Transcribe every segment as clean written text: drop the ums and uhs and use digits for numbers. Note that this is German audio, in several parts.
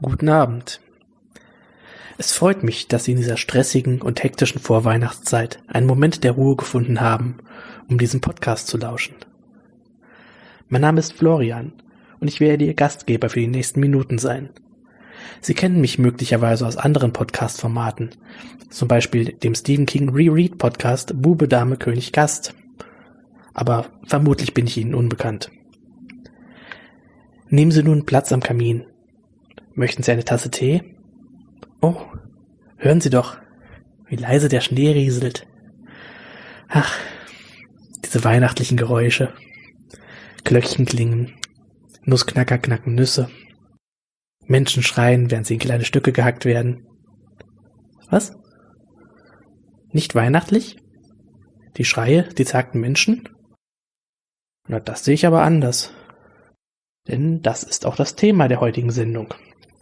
Guten Abend. Es freut mich, dass Sie in dieser stressigen und hektischen Vorweihnachtszeit einen Moment der Ruhe gefunden haben, um diesem Podcast zu lauschen. Mein Name ist Florian und ich werde Ihr Gastgeber für die nächsten Minuten sein. Sie kennen mich möglicherweise aus anderen Podcast-Formaten, zum Beispiel dem Stephen King Reread-Podcast Bube, Dame, König, Gast. Aber vermutlich bin ich Ihnen unbekannt. Nehmen Sie nun Platz am Kamin. Möchten Sie eine Tasse Tee? Oh, hören Sie doch, wie leise der Schnee rieselt. Ach, diese weihnachtlichen Geräusche. Glöckchen klingen, Nussknacker knacken Nüsse. Menschen schreien, während sie in kleine Stücke gehackt werden. Was? Nicht weihnachtlich? Die Schreie, die zagten Menschen? Na, das sehe ich aber anders. Denn das ist auch das Thema der heutigen Sendung.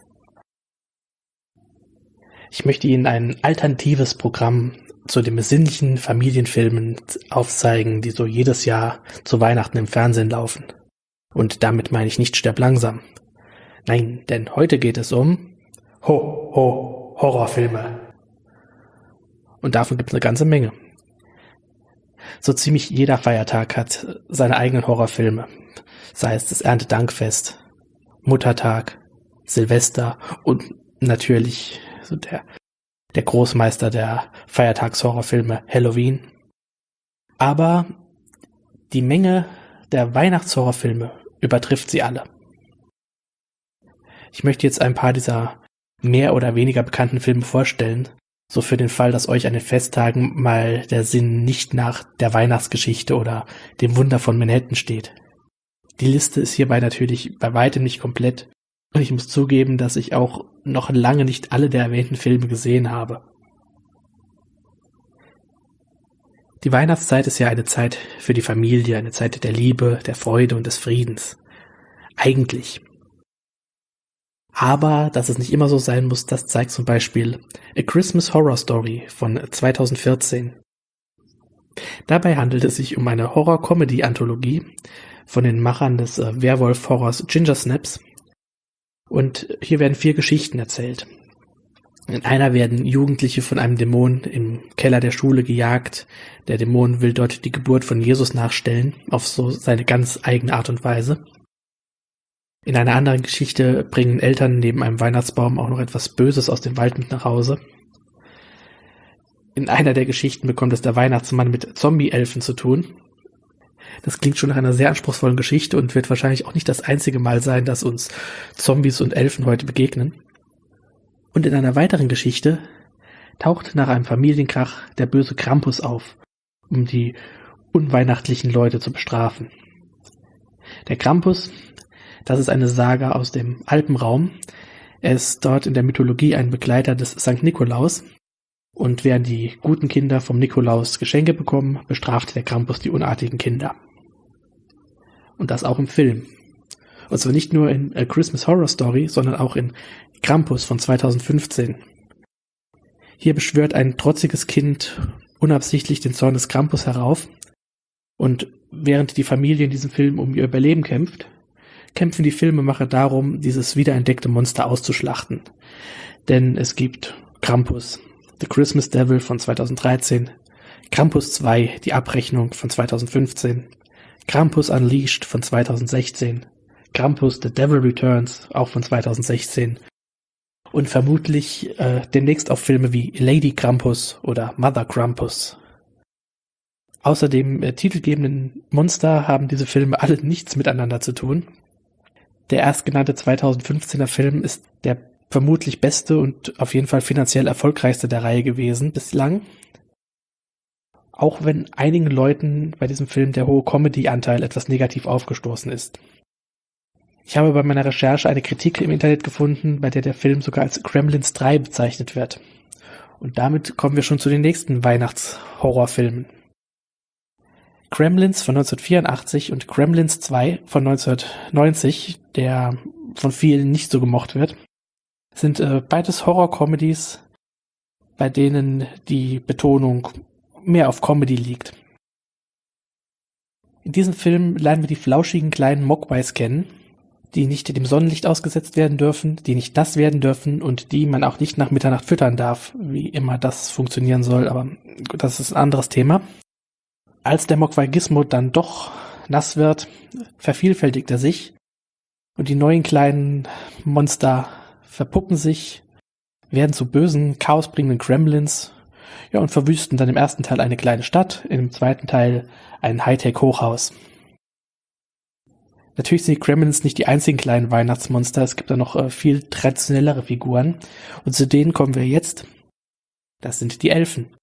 Ich möchte Ihnen ein alternatives Programm zu den besinnlichen Familienfilmen aufzeigen, die so jedes Jahr zu Weihnachten im Fernsehen laufen. Und damit meine ich nicht Stirb langsam. Nein, denn heute geht es um Horrorfilme. Und davon gibt es eine ganze Menge. So ziemlich jeder Feiertag hat seine eigenen Horrorfilme. Sei es das Erntedankfest, Muttertag, Silvester und natürlich so der Großmeister der Feiertagshorrorfilme, Halloween. Aber die Menge der Weihnachtshorrorfilme übertrifft sie alle. Ich möchte jetzt ein paar dieser mehr oder weniger bekannten Filme vorstellen, so für den Fall, dass euch an den Festtagen mal der Sinn nicht nach der Weihnachtsgeschichte oder dem Wunder von Manhattan steht. Die Liste ist hierbei natürlich bei weitem nicht komplett. Und ich muss zugeben, dass ich auch noch lange nicht alle der erwähnten Filme gesehen habe. Die Weihnachtszeit ist ja eine Zeit für die Familie, eine Zeit der Liebe, der Freude und des Friedens. Eigentlich. Aber, dass es nicht immer so sein muss, das zeigt zum Beispiel A Christmas Horror Story von 2014. Dabei handelt es sich um eine Horror-Comedy-Anthologie von den Machern des Werwolf-Horrors Ginger Snaps. Und hier werden 4 Geschichten erzählt. In einer werden Jugendliche von einem Dämon im Keller der Schule gejagt. Der Dämon will dort die Geburt von Jesus nachstellen, auf so seine ganz eigene Art und Weise. In einer anderen Geschichte bringen Eltern neben einem Weihnachtsbaum auch noch etwas Böses aus dem Wald mit nach Hause. In einer der Geschichten bekommt es der Weihnachtsmann mit Zombie-Elfen zu tun. Das klingt schon nach einer sehr anspruchsvollen Geschichte und wird wahrscheinlich auch nicht das einzige Mal sein, dass uns Zombies und Elfen heute begegnen. Und in einer weiteren Geschichte taucht nach einem Familienkrach der böse Krampus auf, um die unweihnachtlichen Leute zu bestrafen. Der Krampus, das ist eine Saga aus dem Alpenraum. Er ist dort in der Mythologie ein Begleiter des Sankt Nikolaus. Und während die guten Kinder vom Nikolaus Geschenke bekommen, bestraft der Krampus die unartigen Kinder. Und das auch im Film. Und zwar nicht nur in A Christmas Horror Story, sondern auch in Krampus von 2015. Hier beschwört ein trotziges Kind unabsichtlich den Zorn des Krampus herauf. Und während die Familie in diesem Film um ihr Überleben kämpft, kämpfen die Filmemacher darum, dieses wiederentdeckte Monster auszuschlachten. Denn es gibt Krampus, The Christmas Devil von 2013, Krampus 2, die Abrechnung von 2015, Krampus Unleashed von 2016, Krampus The Devil Returns, auch von 2016 und vermutlich demnächst auch Filme wie Lady Krampus oder Mother Krampus. Außer dem titelgebenden Monster haben diese Filme alle nichts miteinander zu tun. Der erstgenannte 2015er Film ist der vermutlich beste und auf jeden Fall finanziell erfolgreichste der Reihe gewesen bislang. Auch wenn einigen Leuten bei diesem Film der hohe Comedy-Anteil etwas negativ aufgestoßen ist. Ich habe bei meiner Recherche eine Kritik im Internet gefunden, bei der der Film sogar als Gremlins 3 bezeichnet wird. Und damit kommen wir schon zu den nächsten Weihnachts-Horrorfilmen. Gremlins von 1984 und Gremlins 2 von 1990, der von vielen nicht so gemocht wird, sind beides Horror-Comedies, bei denen die Betonung mehr auf Comedy liegt. In diesem Film lernen wir die flauschigen kleinen Mogwais kennen, die nicht dem Sonnenlicht ausgesetzt werden dürfen, die nicht nass werden dürfen und die man auch nicht nach Mitternacht füttern darf, wie immer das funktionieren soll, aber das ist ein anderes Thema. Als der Mogwai Gizmo dann doch nass wird, vervielfältigt er sich und die neuen kleinen Monster verpuppen sich, werden zu bösen, chaosbringenden Gremlins, ja, und verwüsten dann im ersten Teil eine kleine Stadt, im zweiten Teil ein Hightech-Hochhaus. Natürlich sind die Gremlins nicht die einzigen kleinen Weihnachtsmonster, es gibt da noch viel traditionellere Figuren und zu denen kommen wir jetzt. Das sind die Elfen.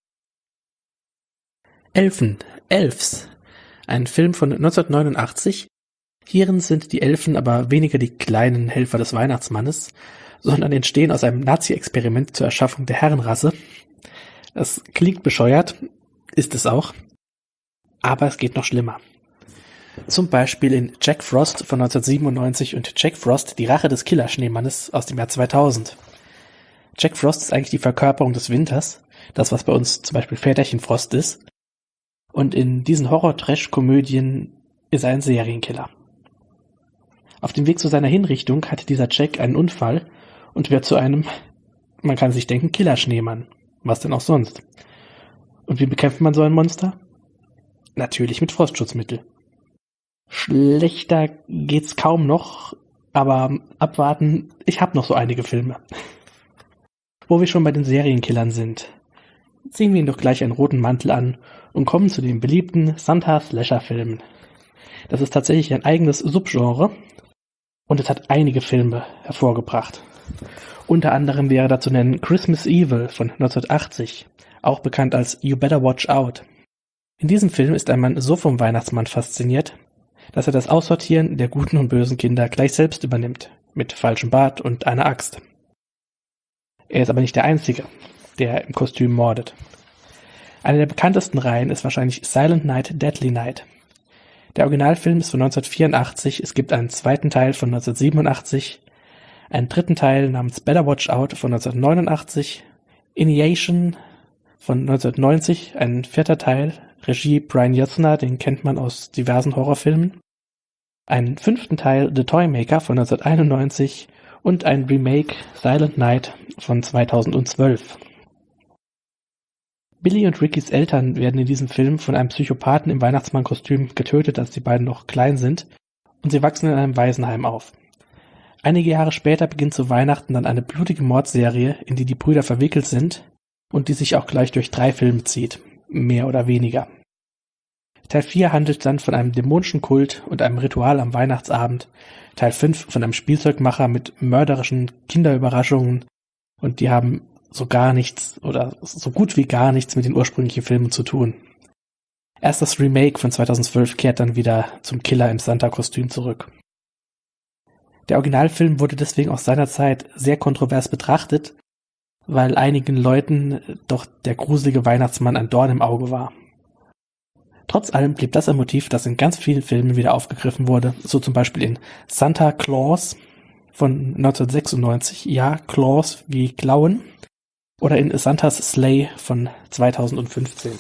Elves. Ein Film von 1989. Hierin sind die Elfen aber weniger die kleinen Helfer des Weihnachtsmannes, sondern entstehen aus einem Nazi-Experiment zur Erschaffung der Herrenrasse. Das klingt bescheuert, ist es auch, aber es geht noch schlimmer. Zum Beispiel in Jack Frost von 1997 und Jack Frost, die Rache des Killerschneemannes aus dem Jahr 2000. Jack Frost ist eigentlich die Verkörperung des Winters, das was bei uns zum Beispiel Väterchen Frost ist. Und in diesen Horror-Trash-Komödien ist er ein Serienkiller. Auf dem Weg zu seiner Hinrichtung hat dieser Jack einen Unfall und wird zu einem, man kann sich denken, Killerschneemann. Was denn auch sonst? Und wie bekämpft man so ein Monster? Natürlich mit Frostschutzmittel. Schlechter geht's kaum noch, aber abwarten, ich hab noch so einige Filme. Wo wir schon bei den Serienkillern sind, ziehen wir ihn doch gleich einen roten Mantel an und kommen zu den beliebten Santa-Slasher-Filmen. Das ist tatsächlich ein eigenes Subgenre und es hat einige Filme hervorgebracht. Unter anderem wäre da zu nennen Christmas Evil von 1980, auch bekannt als You Better Watch Out. In diesem Film ist ein Mann so vom Weihnachtsmann fasziniert, dass er das Aussortieren der guten und bösen Kinder gleich selbst übernimmt, mit falschem Bart und einer Axt. Er ist aber nicht der Einzige, der im Kostüm mordet. Eine der bekanntesten Reihen ist wahrscheinlich Silent Night, Deadly Night. Der Originalfilm ist von 1984, es gibt einen zweiten Teil von 1987, einen dritten Teil namens Better Watch Out von 1989, Initiation von 1990, ein vierter Teil, Regie Brian Yuzna, den kennt man aus diversen Horrorfilmen, einen fünften Teil The Toymaker von 1991 und ein Remake Silent Night von 2012. Billy und Rickys Eltern werden in diesem Film von einem Psychopathen im Weihnachtsmannkostüm getötet, als die beiden noch klein sind, und sie wachsen in einem Waisenheim auf. Einige Jahre später beginnt zu Weihnachten dann eine blutige Mordserie, in die die Brüder verwickelt sind und die sich auch gleich durch 3 Filme zieht, mehr oder weniger. Teil 4 handelt dann von einem dämonischen Kult und einem Ritual am Weihnachtsabend, Teil 5 von einem Spielzeugmacher mit mörderischen Kinderüberraschungen und die haben so gar nichts oder so gut wie gar nichts mit den ursprünglichen Filmen zu tun. Erst das Remake von 2012 kehrt dann wieder zum Killer im Santa-Kostüm zurück. Der Originalfilm wurde deswegen aus seiner Zeit sehr kontrovers betrachtet, weil einigen Leuten doch der gruselige Weihnachtsmann ein Dorn im Auge war. Trotz allem blieb das ein Motiv, das in ganz vielen Filmen wieder aufgegriffen wurde, so zum Beispiel in Santa Claus von 1996, ja, Claus wie Klauen, oder in Santa's Sleigh von 2015.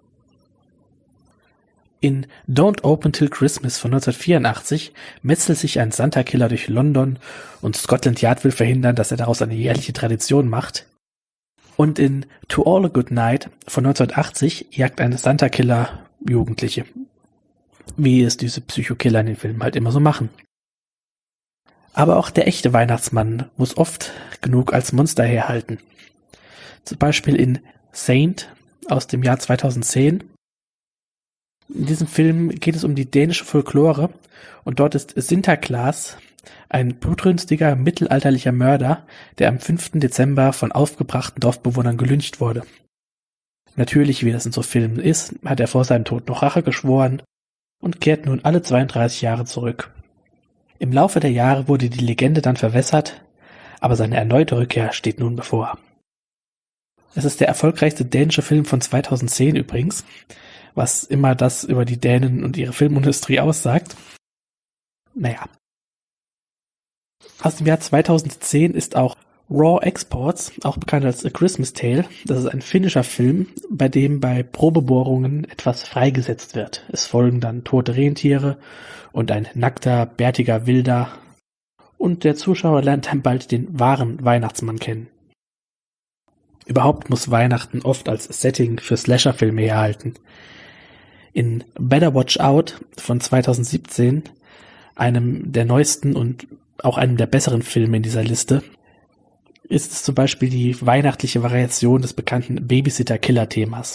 In Don't Open Till Christmas von 1984 metzelt sich ein Santa-Killer durch London und Scotland Yard will verhindern, dass er daraus eine jährliche Tradition macht. Und in To All a Good Night von 1980 jagt ein Santa-Killer Jugendliche. Wie es diese Psychokiller in den Filmen halt immer so machen. Aber auch der echte Weihnachtsmann muss oft genug als Monster herhalten. Zum Beispiel in Saint aus dem Jahr 2010. In diesem Film geht es um die dänische Folklore und dort ist Sinterklaas ein blutrünstiger, mittelalterlicher Mörder, der am 5. Dezember von aufgebrachten Dorfbewohnern gelyncht wurde. Natürlich, wie das in so Filmen ist, hat er vor seinem Tod noch Rache geschworen und kehrt nun alle 32 Jahre zurück. Im Laufe der Jahre wurde die Legende dann verwässert, aber seine erneute Rückkehr steht nun bevor. Es ist der erfolgreichste dänische Film von 2010 übrigens, was immer das über die Dänen und ihre Filmindustrie aussagt. Naja. Aus dem Jahr 2010 ist auch Raw Exports, auch bekannt als A Christmas Tale. Das ist ein finnischer Film, bei dem bei Probebohrungen etwas freigesetzt wird. Es folgen dann tote Rentiere und ein nackter, bärtiger Wilder und der Zuschauer lernt dann bald den wahren Weihnachtsmann kennen. Überhaupt muss Weihnachten oft als Setting für Slasher-Filme herhalten. In Better Watch Out von 2017, einem der neuesten und auch einem der besseren Filme in dieser Liste, ist es zum Beispiel die weihnachtliche Variation des bekannten Babysitter-Killer-Themas.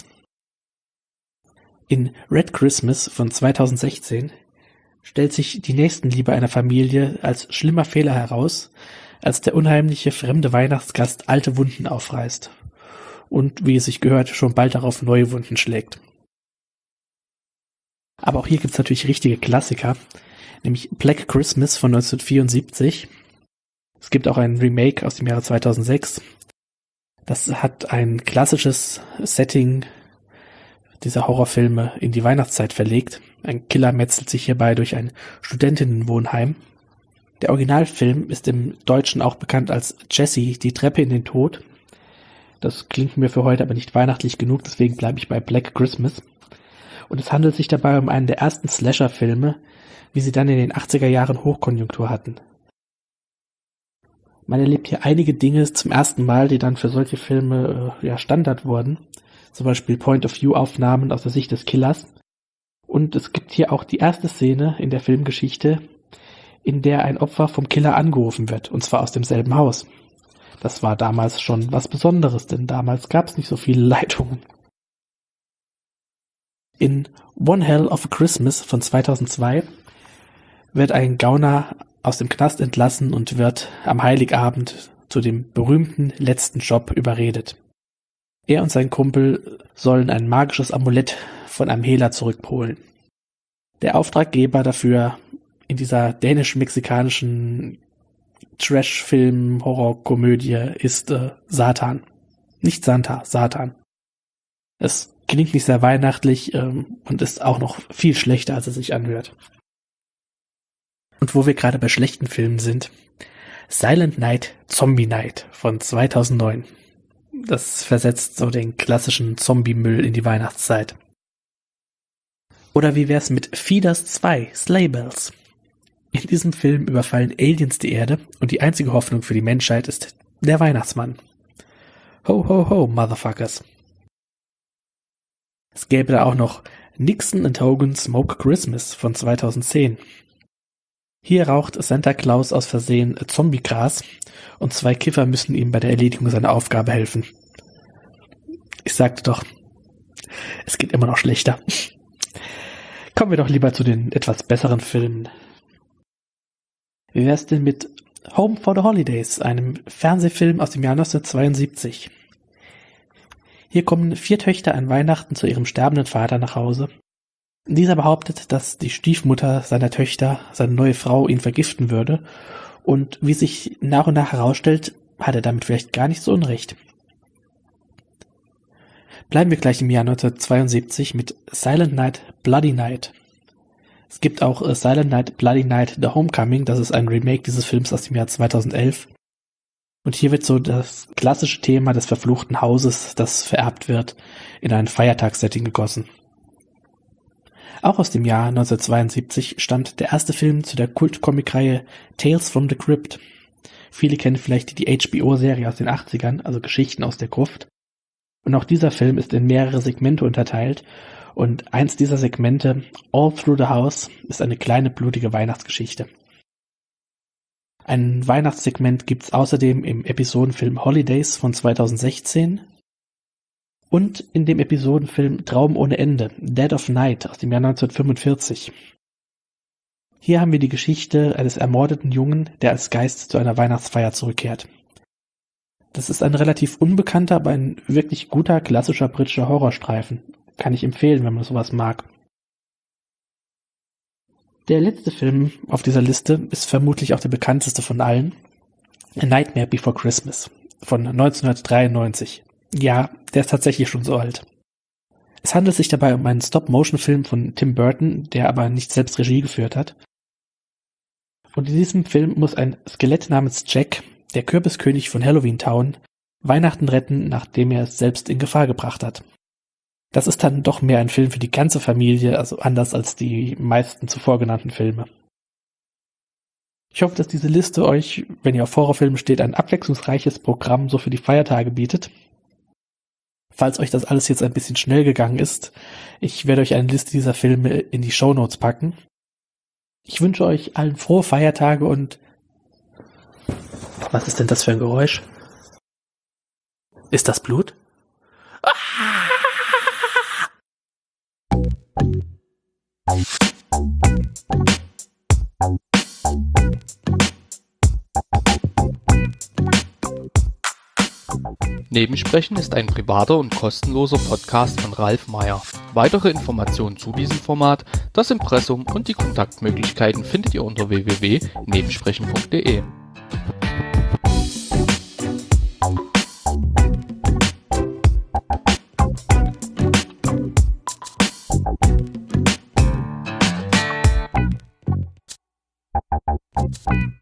In Red Christmas von 2016 stellt sich die Nächstenliebe einer Familie als schlimmer Fehler heraus, als der unheimliche fremde Weihnachtsgast alte Wunden aufreißt und, wie es sich gehört, schon bald darauf neue Wunden schlägt. Aber auch hier gibt's natürlich richtige Klassiker, nämlich Black Christmas von 1974. Es gibt auch ein Remake aus dem Jahre 2006. Das hat ein klassisches Setting dieser Horrorfilme in die Weihnachtszeit verlegt. Ein Killer metzelt sich hierbei durch ein Studentinnenwohnheim. Der Originalfilm ist im Deutschen auch bekannt als Jessie, die Treppe in den Tod. Das klingt mir für heute aber nicht weihnachtlich genug, deswegen bleibe ich bei Black Christmas. Und es handelt sich dabei um einen der ersten Slasher-Filme, wie sie dann in den 80er Jahren Hochkonjunktur hatten. Man erlebt hier einige Dinge zum ersten Mal, die dann für solche Filme Standard wurden. Zum Beispiel Point-of-View-Aufnahmen aus der Sicht des Killers. Und es gibt hier auch die erste Szene in der Filmgeschichte, in der ein Opfer vom Killer angerufen wird, und zwar aus demselben Haus. Das war damals schon was Besonderes, denn damals gab es nicht so viele Leitungen. In One Hell of a Christmas von 2002 wird ein Gauner aus dem Knast entlassen und wird am Heiligabend zu dem berühmten letzten Job überredet. Er und sein Kumpel sollen ein magisches Amulett von einem Hehler zurückholen. Der Auftraggeber dafür in dieser dänisch-mexikanischen Trash-Film-Horror-Komödie ist Satan. Nicht Santa, Satan. Es klingt nicht sehr weihnachtlich und ist auch noch viel schlechter, als es sich anhört. Und wo wir gerade bei schlechten Filmen sind, Silent Night, Zombie Night von 2009. Das versetzt so den klassischen Zombie-Müll in die Weihnachtszeit. Oder wie wär's mit Feeders 2, Sleigh Bells? In diesem Film überfallen Aliens die Erde und die einzige Hoffnung für die Menschheit ist der Weihnachtsmann. Ho, ho, ho, Motherfuckers. Es gäbe da auch noch Nixon and Hogan Smoke Christmas von 2010. Hier raucht Santa Claus aus Versehen Zombiegras und zwei Kiffer müssen ihm bei der Erledigung seiner Aufgabe helfen. Ich sagte doch, es geht immer noch schlechter. Kommen wir doch lieber zu den etwas besseren Filmen. Wie wär's denn mit Home for the Holidays, einem Fernsehfilm aus dem Jahr 1972? Hier kommen 4 Töchter an Weihnachten zu ihrem sterbenden Vater nach Hause. Dieser behauptet, dass die Stiefmutter seiner Töchter, seine neue Frau, ihn vergiften würde. Und wie sich nach und nach herausstellt, hat er damit vielleicht gar nicht so unrecht. Bleiben wir gleich im Jahr 1972 mit Silent Night, Bloody Night. Es gibt auch Silent Night, Bloody Night, The Homecoming. Das ist ein Remake dieses Films aus dem Jahr 2011. Und hier wird so das klassische Thema des verfluchten Hauses, das vererbt wird, in ein Feiertagssetting gegossen. Auch aus dem Jahr 1972 stammt der erste Film zu der Kult-Comic-Reihe Tales from the Crypt. Viele kennen vielleicht die HBO-Serie aus den 80ern, also Geschichten aus der Gruft. Und auch dieser Film ist in mehrere Segmente unterteilt. Und eins dieser Segmente, All Through the House, ist eine kleine blutige Weihnachtsgeschichte. Ein Weihnachtssegment gibt's außerdem im Episodenfilm Holidays von 2016 und in dem Episodenfilm Traum ohne Ende, Dead of Night aus dem Jahr 1945. Hier haben wir die Geschichte eines ermordeten Jungen, der als Geist zu einer Weihnachtsfeier zurückkehrt. Das ist ein relativ unbekannter, aber ein wirklich guter, klassischer britischer Horrorstreifen. Kann ich empfehlen, wenn man sowas mag. Der letzte Film auf dieser Liste ist vermutlich auch der bekannteste von allen. A Nightmare Before Christmas von 1993. Ja, der ist tatsächlich schon so alt. Es handelt sich dabei um einen Stop-Motion-Film von Tim Burton, der aber nicht selbst Regie geführt hat. Und in diesem Film muss ein Skelett namens Jack, der Kürbiskönig von Halloween Town, Weihnachten retten, nachdem er es selbst in Gefahr gebracht hat. Das ist dann doch mehr ein Film für die ganze Familie, also anders als die meisten zuvor genannten Filme. Ich hoffe, dass diese Liste euch, wenn ihr auf Horrorfilme steht, ein abwechslungsreiches Programm so für die Feiertage bietet. Falls euch das alles jetzt ein bisschen schnell gegangen ist, ich werde euch eine Liste dieser Filme in die Shownotes packen. Ich wünsche euch allen frohe Feiertage und... Was ist denn das für ein Geräusch? Ist das Blut? Nebensprechen ist ein privater und kostenloser Podcast von Ralf Meyer. Weitere Informationen zu diesem Format, das Impressum und die Kontaktmöglichkeiten findet ihr unter www.nebensprechen.de.